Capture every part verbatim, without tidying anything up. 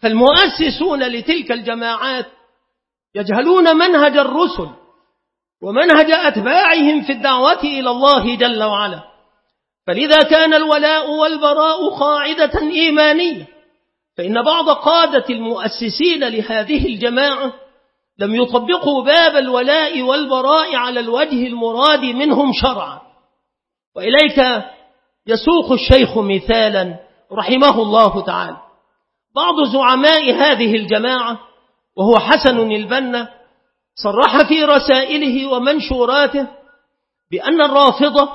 فالمؤسسون لتلك الجماعات يجهلون منهج الرسل ومنهج أتباعهم في الدعوة إلى الله جل وعلا. فلذا كان الولاء والبراء قاعدة إيمانية، فإن بعض قادة المؤسسين لهذه الجماعة لم يطبقوا باب الولاء والبراء على الوجه المراد منهم شرعا. وإليك يسوق الشيخ مثالا رحمه الله تعالى. بعض زعماء هذه الجماعة وهو حسن البنا صرح في رسائله ومنشوراته بأن الرافضة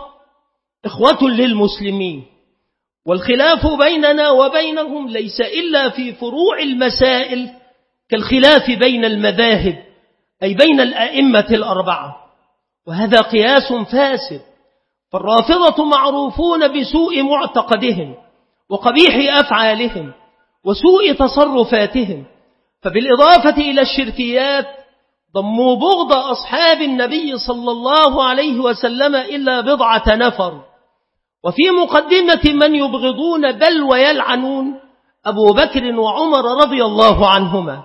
إخوة للمسلمين، والخلاف بيننا وبينهم ليس إلا في فروع المسائل كالخلاف بين المذاهب، أي بين الأئمة الأربعة، وهذا قياس فاسد. فالرافضة معروفون بسوء معتقدهم وقبيح أفعالهم وسوء تصرفاتهم، فبالإضافة إلى الشركيات ضموا بغض أصحاب النبي صلى الله عليه وسلم إلا بضعة نفر، وفي مقدمة من يبغضون بل ويلعنون أبو بكر وعمر رضي الله عنهما،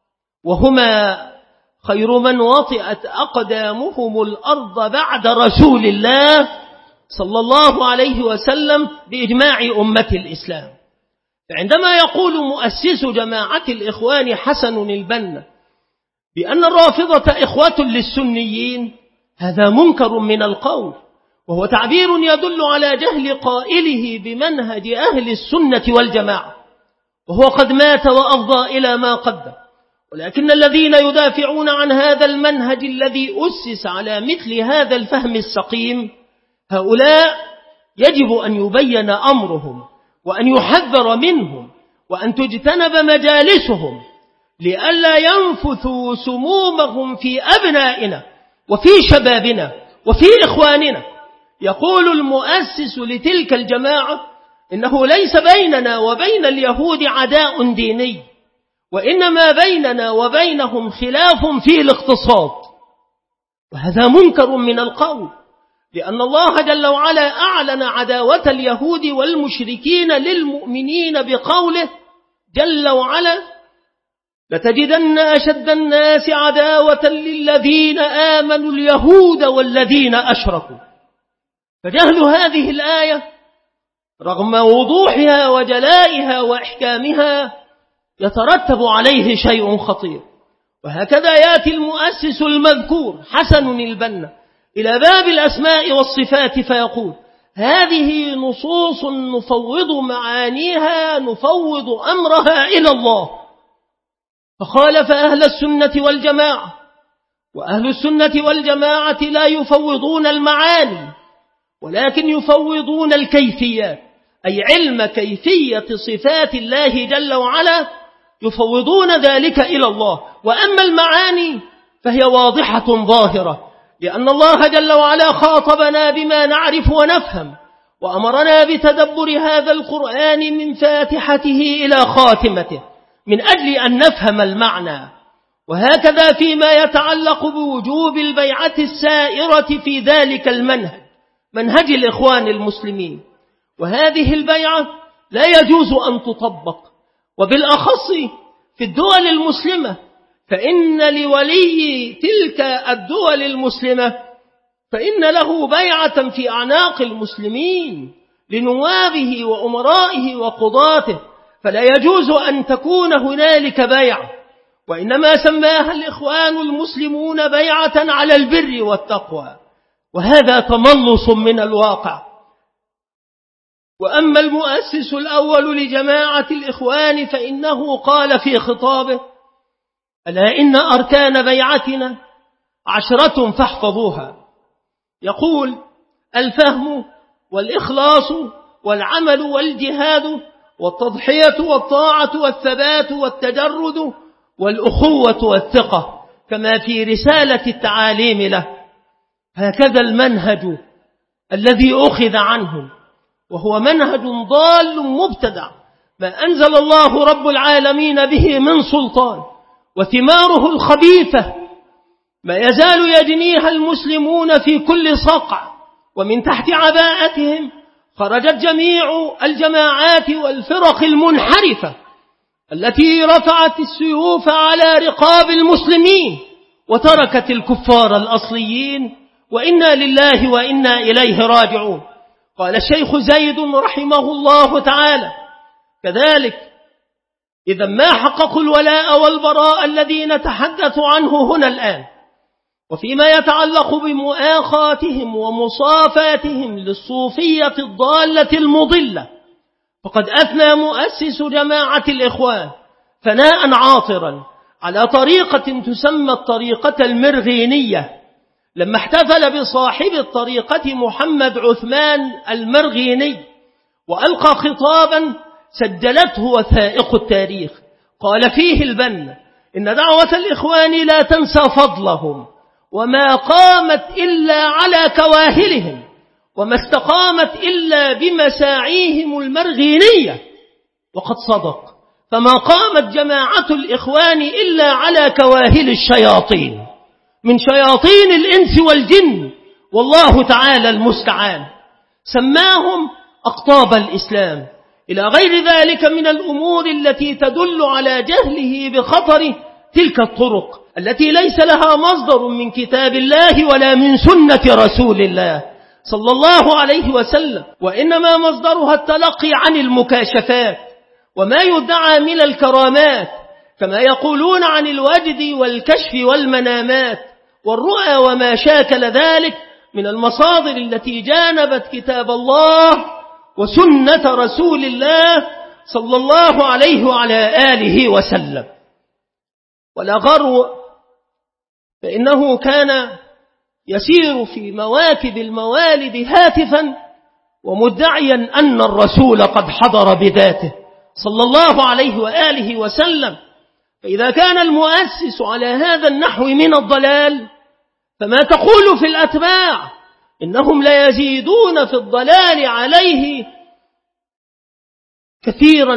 وهما خير من وطئت أقدامهم الأرض بعد رسول الله صلى الله عليه وسلم بإجماع أمة الإسلام. فعندما يقول مؤسس جماعة الإخوان حسن البنا بأن الرافضة إخوة للسنيين، هذا منكر من القول، وهو تعبير يدل على جهل قائله بمنهج أهل السنة والجماعة، وهو قد مات وأفضى إلى ما قدم. ولكن الذين يدافعون عن هذا المنهج الذي أسس على مثل هذا الفهم السقيم، هؤلاء يجب أن يبين أمرهم وأن يحذر منهم وأن تجتنب مجالسهم لئلا ينفثوا سمومهم في أبنائنا وفي شبابنا وفي إخواننا. يقول المؤسس لتلك الجماعة إنه ليس بيننا وبين اليهود عداء ديني، وإنما بيننا وبينهم خلاف في الاقتصاد، وهذا منكر من القول، لأن الله جل وعلا أعلن عداوة اليهود والمشركين للمؤمنين بقوله جل وعلا: لتجدن أشد الناس عداوة للذين آمنوا اليهود والذين أشركوا. فجهل هذه الآية رغم وضوحها وجلائها وإحكامها يترتب عليه شيء خطير. وهكذا يأتي المؤسس المذكور حسن البنا إلى باب الأسماء والصفات فيقول: هذه نصوص نفوض معانيها نفوض أمرها إلى الله. فخالف أهل السنة والجماعة، وأهل السنة والجماعة لا يفوضون المعاني ولكن يفوضون الكيفيات، أي علم كيفية صفات الله جل وعلا يفوضون ذلك إلى الله. وأما المعاني فهي واضحة ظاهرة، لأن الله جل وعلا خاطبنا بما نعرف ونفهم، وأمرنا بتدبر هذا القرآن من فاتحته إلى خاتمته من أجل أن نفهم المعنى. وهكذا فيما يتعلق بوجوب البيعة السائرة في ذلك المنهج، منهج الإخوان المسلمين، وهذه البيعة لا يجوز أن تطبق، وبالأخص في الدول المسلمة، فإن لولي تلك الدول المسلمة فإن له بيعة في أعناق المسلمين لنوابه وأمرائه وقضاته، فلا يجوز أن تكون هنالك بيعة، وإنما سماها الإخوان المسلمون بيعة على البر والتقوى، وهذا تملص من الواقع. وأما المؤسس الأول لجماعة الإخوان فإنه قال في خطابه: ألا إن أركان بيعتنا عشرة فاحفظوها. يقول: الفهم والإخلاص والعمل والجهاد والتضحية والطاعة والثبات والتجرد والأخوة والثقة، كما في رسالة التعاليم له. هكذا المنهج الذي أخذ عنهم، وهو منهج ضال مبتدع ما أنزل الله رب العالمين به من سلطان، وثماره الخبيثة ما يزال يجنيها المسلمون في كل صقع، ومن تحت عباءتهم خرجت جميع الجماعات والفرق المنحرفة التي رفعت السيوف على رقاب المسلمين وتركت الكفار الأصليين، وإنا لله وإنا إليه راجعون. قال الشيخ زيد رحمه الله تعالى: كذلك إذا ما حققوا الولاء والبراء الذي نتحدث عنه هنا الآن، وفيما يتعلق بمؤاخاتهم ومصافاتهم للصوفية الضالة المضلة، فقد أثنى مؤسس جماعة الإخوان ثناء عاطرا على طريقة تسمى الطريقة المرغينية، لما احتفل بصاحب الطريقة محمد عثمان المرغيني وألقى خطابا سجلته وثائق التاريخ، قال فيه البنا: إن دعوة الإخوان لا تنسى فضلهم، وما قامت إلا على كواهلهم، وما استقامت إلا بمساعيهم المرغينية. وقد صدق، فما قامت جماعة الإخوان إلا على كواهل الشياطين من شياطين الإنس والجن، والله تعالى المستعان. سماهم أقطاب الإسلام إلى غير ذلك من الأمور التي تدل على جهله بخطر تلك الطرق التي ليس لها مصدر من كتاب الله ولا من سنة رسول الله صلى الله عليه وسلم، وإنما مصدرها التلقي عن المكاشفات وما يدعى من الكرامات، كما يقولون عن الوجد والكشف والمنامات والرؤى وما شاكل ذلك من المصادر التي جانبت كتاب الله وسنة رسول الله صلى الله عليه وعلى آله وسلم. ولا غرو، فإنه كان يسير في مواكب الموالد هاتفا ومدعيا أن الرسول قد حضر بذاته صلى الله عليه وآله وسلم. فإذا كان المؤسس على هذا النحو من الضلال، فما تقول في الأتباع؟ إنهم لا يزيدون في الضلال عليه كثيرا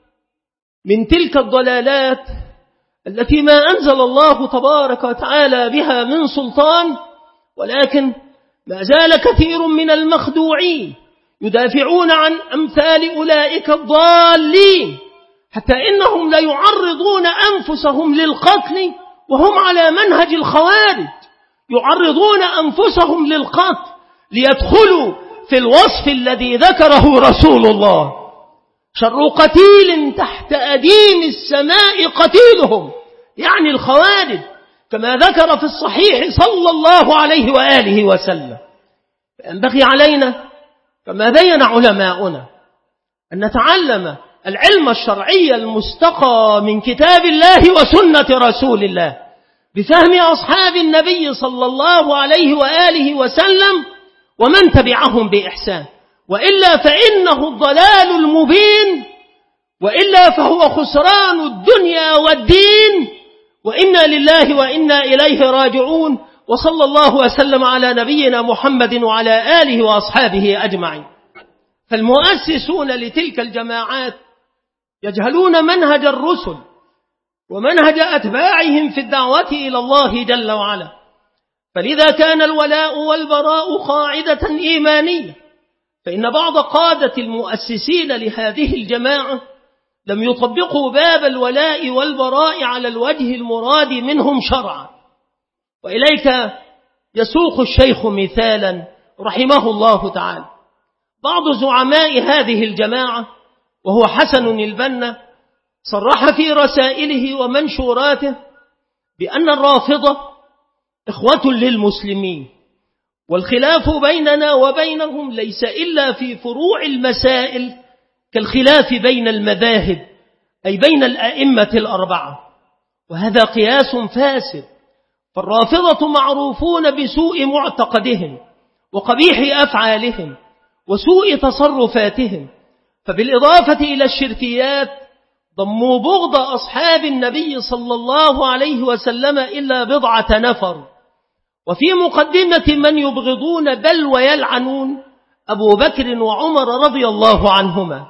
من تلك الضلالات التي ما أنزل الله تبارك وتعالى بها من سلطان، ولكن ما زال كثير من المخدوعين يدافعون عن أمثال أولئك الضالين، حتى إنهم لا يعرضون أنفسهم للقتل وهم على منهج الخوارج، يعرضون أنفسهم للقتل ليدخلوا في الوصف الذي ذكره رسول الله: شر قتيل تحت أديم السماء قتيلهم، يعني الخوارج، كما ذكر في الصحيح صلى الله عليه وآله وسلم. فينبغي علينا كما بين علماؤنا أن نتعلم العلم الشرعي المستقى من كتاب الله وسنة رسول الله بفهم أصحاب النبي صلى الله عليه وآله وسلم ومن تبعهم بإحسان، وإلا فإنه الضلال المبين، وإلا فهو خسران الدنيا والدين، وإنا لله وإنا إليه راجعون. وصلى الله وسلم على نبينا محمد وعلى آله وأصحابه أجمعين. فالمؤسسون لتلك الجماعات يجهلون منهج الرسل ومنهج أتباعهم في الدعوة إلى الله جل وعلا، فلذا كان الولاء والبراء قاعدة إيمانية. فإن بعض قادة المؤسسين لهذه الجماعة لم يطبقوا باب الولاء والبراء على الوجه المراد منهم شرعا. وإليك يسوق الشيخ مثالا رحمه الله تعالى. بعض زعماء هذه الجماعة وهو حسن البنا صرح في رسائله ومنشوراته بأن الرافضة إخوة للمسلمين، والخلاف بيننا وبينهم ليس إلا في فروع المسائل كالخلاف بين المذاهب، أي بين الأئمة الأربعة، وهذا قياس فاسد. فالرافضة معروفون بسوء معتقدهم وقبيح أفعالهم وسوء تصرفاتهم، فبالإضافة إلى الشركيات ضموا بغض أصحاب النبي صلى الله عليه وسلم إلا بضعة نفر، وفي مقدمة من يبغضون بل ويلعنون أبو بكر وعمر رضي الله عنهما،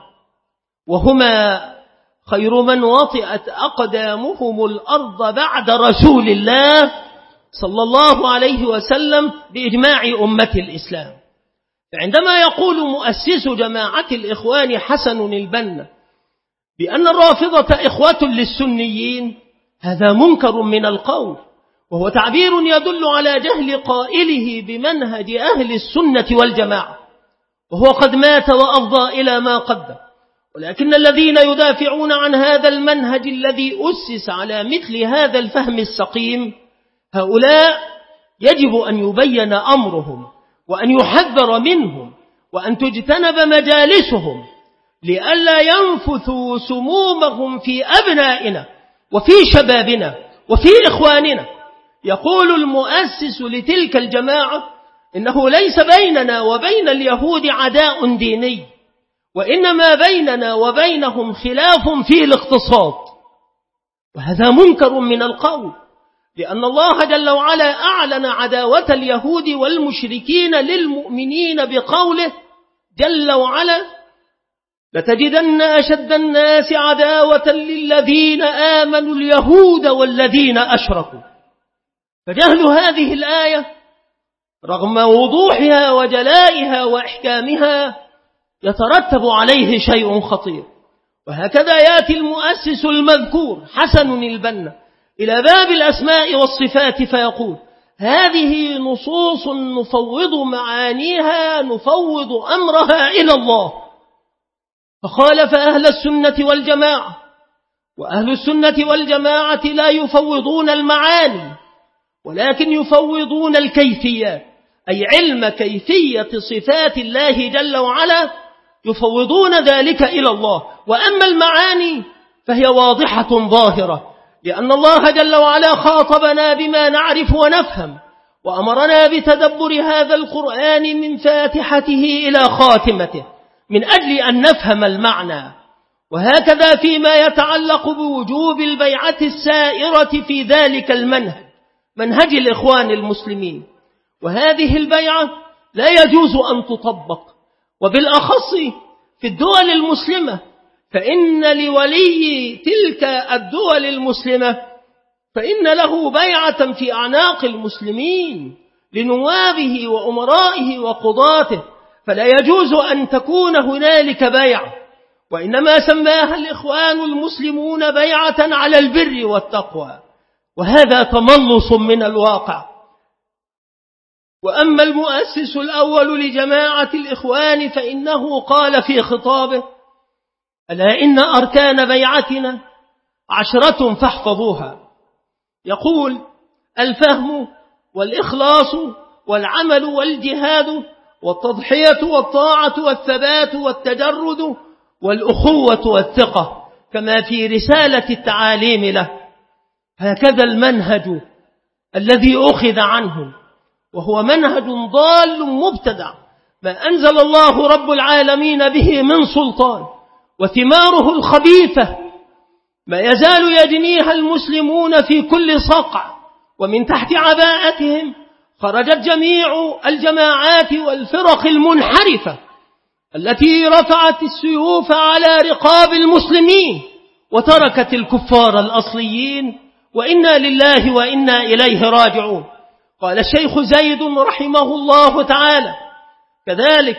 وهما خير من وطئت أقدامهم الأرض بعد رسول الله صلى الله عليه وسلم بإجماع أمة الإسلام. فعندما يقول مؤسس جماعة الإخوان حسن البنا بأن الرافضة إخوة للسنيين هذا منكر من القول، وهو تعبير يدل على جهل قائله بمنهج أهل السنة والجماعة، وهو قد مات وأفضى إلى ما قدم. ولكن الذين يدافعون عن هذا المنهج الذي أسس على مثل هذا الفهم السقيم، هؤلاء يجب أن يبين أمرهم وأن يحذر منهم وأن تجتنب مجالسهم لئلا ينفثوا سمومهم في أبنائنا وفي شبابنا وفي إخواننا. يقول المؤسس لتلك الجماعة إنه ليس بيننا وبين اليهود عداء ديني، وإنما بيننا وبينهم خلاف في الاقتصاد، وهذا منكر من القول، لأن الله جل وعلا أعلن عداوة اليهود والمشركين للمؤمنين بقوله جل وعلا: لتجدن أشد الناس عداوة للذين آمنوا اليهود والذين أشركوا. فجهل هذه الآية رغم وضوحها وجلائها وإحكامها يترتب عليه شيء خطير. وهكذا يأتي المؤسس المذكور حسن البنا إلى باب الأسماء والصفات فيقول: هذه نصوص نفوض معانيها نفوض أمرها إلى الله. فخالف أهل السنة والجماعة، وأهل السنة والجماعة لا يفوضون المعاني ولكن يفوضون الكيفيات، أي علم كيفية صفات الله جل وعلا يفوضون ذلك إلى الله. وأما المعاني فهي واضحة ظاهرة، لأن الله جل وعلا خاطبنا بما نعرف ونفهم، وأمرنا بتدبر هذا القرآن من فاتحته إلى خاتمته من أجل أن نفهم المعنى. وهكذا فيما يتعلق بوجوب البيعة السائرة في ذلك المنهج، منهج الإخوان المسلمين، وهذه البيعة لا يجوز أن تطبق، وبالأخص في الدول المسلمة، فإن لولي تلك الدول المسلمة فإن له بيعة في أعناق المسلمين لنوابه وأمرائه وقضاته، فلا يجوز أن تكون هنالك بيعة، وإنما سماها الإخوان المسلمون بيعة على البر والتقوى، وهذا تملص من الواقع. وأما المؤسس الأول لجماعة الإخوان فإنه قال في خطابه: ألا إن أركان بيعتنا عشرة فاحفظوها. يقول: الفهم والإخلاص والعمل والجهاد والتضحية والطاعة والثبات والتجرد والأخوة والثقة، كما في رسالة التعاليم له. هكذا المنهج الذي أخذ عنهم، وهو منهج ضال مبتدع ما أنزل الله رب العالمين به من سلطان، وثماره الخبيثة ما يزال يجنيها المسلمون في كل صقع، ومن تحت عباءتهم خرجت جميع الجماعات والفرق المنحرفة التي رفعت السيوف على رقاب المسلمين وتركت الكفار الأصليين، وإنا لله وإنا إليه راجعون. قال الشيخ زيد رحمه الله تعالى: كذلك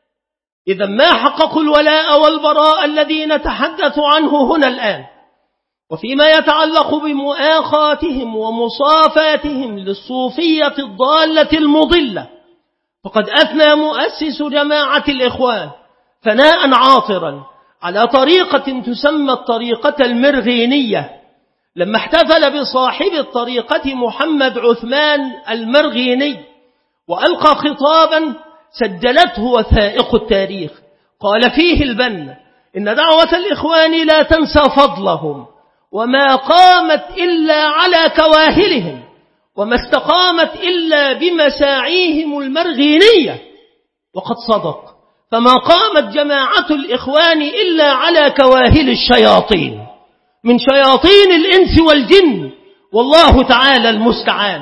إذا ما حققوا الولاء والبراء الذي نتحدث عنه هنا الآن، وفيما يتعلق بمؤاخاتهم ومصافاتهم للصوفية الضالة المضلة، فقد أثنى مؤسس جماعة الإخوان ثناء عاطرا على طريقة تسمى الطريقة المرغينية، لما احتفل بصاحب الطريقة محمد عثمان المرغيني وألقى خطابا سجلته وثائق التاريخ. قال فيه البنا: إن دعوة الإخوان لا تنسى فضلهم، وما قامت إلا على كواهلهم، وما استقامت إلا بمساعيهم المرغينية. وقد صدق، فما قامت جماعة الإخوان إلا على كواهل الشياطين من شياطين الإنس والجن، والله تعالى المستعان.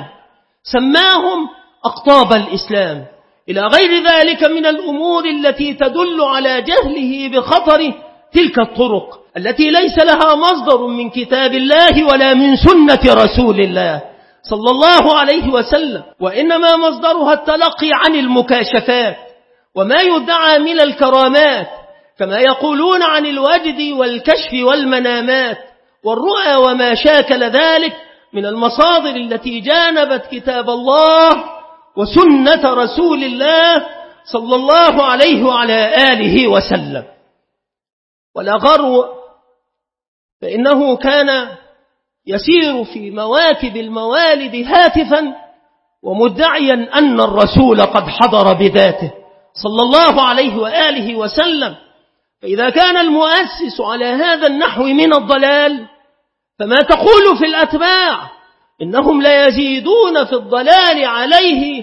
سماهم أقطاب الإسلام إلى غير ذلك من الأمور التي تدل على جهله بخطر تلك الطرق التي ليس لها مصدر من كتاب الله ولا من سنة رسول الله صلى الله عليه وسلم، وإنما مصدرها التلقي عن المكاشفات وما يدعى من الكرامات، كما يقولون عن الوجد والكشف والمنامات والرؤى وما شاكل ذلك من المصادر التي جانبت كتاب الله وسنة رسول الله صلى الله عليه وعلى آله وسلم. ولا غرو، فإنه كان يسير في مواكب الموالد هاتفا ومدعيا أن الرسول قد حضر بذاته صلى الله عليه وآله وسلم. فإذا كان المؤسس على هذا النحو من الضلال، فما تقول في الأتباع؟ إنهم لا يزيدون في الضلال عليه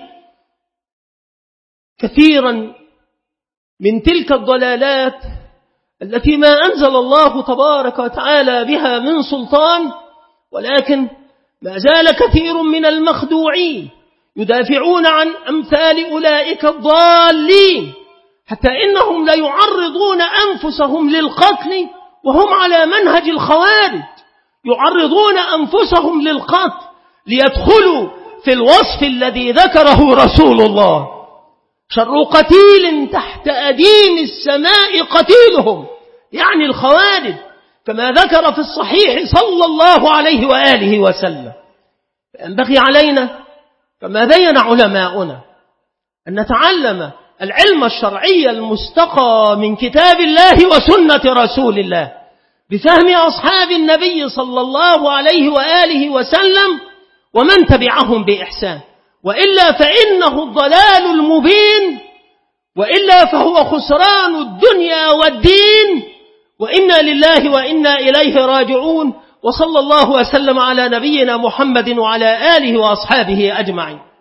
كثيرا من تلك الضلالات التي ما أنزل الله تبارك وتعالى بها من سلطان، ولكن ما زال كثير من المخدوعين يدافعون عن أمثال أولئك الضالين، حتى إنهم لا يعرضون أنفسهم للقتل وهم على منهج الخوارج، يعرضون أنفسهم للقتل ليدخلوا في الوصف الذي ذكره رسول الله: شر قتيل تحت أديم السماء قتيلهم، يعني الخوارج، كما ذكر في الصحيح صلى الله عليه وآله وسلم. فينبغي علينا كما بين علماؤنا أن نتعلم العلم الشرعي المستقى من كتاب الله وسنة رسول الله بفهم أصحاب النبي صلى الله عليه وآله وسلم ومن تبعهم بإحسان، وإلا فإنه الضلال المبين، وإلا فهو خسران الدنيا والدين، وإنا لله وإنا إليه راجعون. وصلى الله وسلم على نبينا محمد وعلى آله وأصحابه أجمعين.